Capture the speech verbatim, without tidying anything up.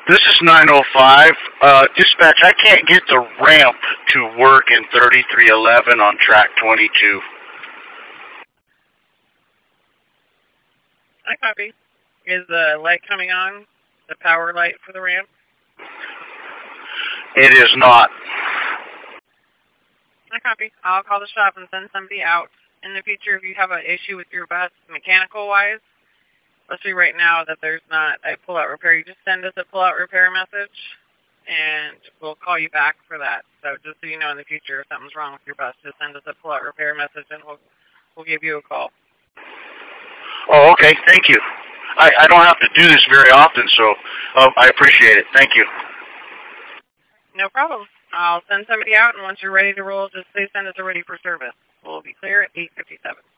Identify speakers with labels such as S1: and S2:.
S1: This is nine oh five. Uh, dispatch, I can't get the ramp to work in thirty-three eleven on track twenty-two.
S2: I copy. Is the light coming on? The power light for the ramp?
S1: It is not.
S2: I copy. I'll call the shop and send somebody out. In the future, if you have an issue with your bus mechanical-wise, especially right now that there's not a pull-out repair, you just send us a pull-out repair message, and we'll call you back for that. So just so you know in the future, if something's wrong with your bus, just send us a pull-out repair message, and we'll we'll give you a call.
S1: Oh, okay. Thank you. I, I don't have to do this very often, so uh, I appreciate it. Thank you.
S2: No problem. I'll send somebody out, and once you're ready to roll, just please send us a ready for service. We'll be clear at eight fifty-seven.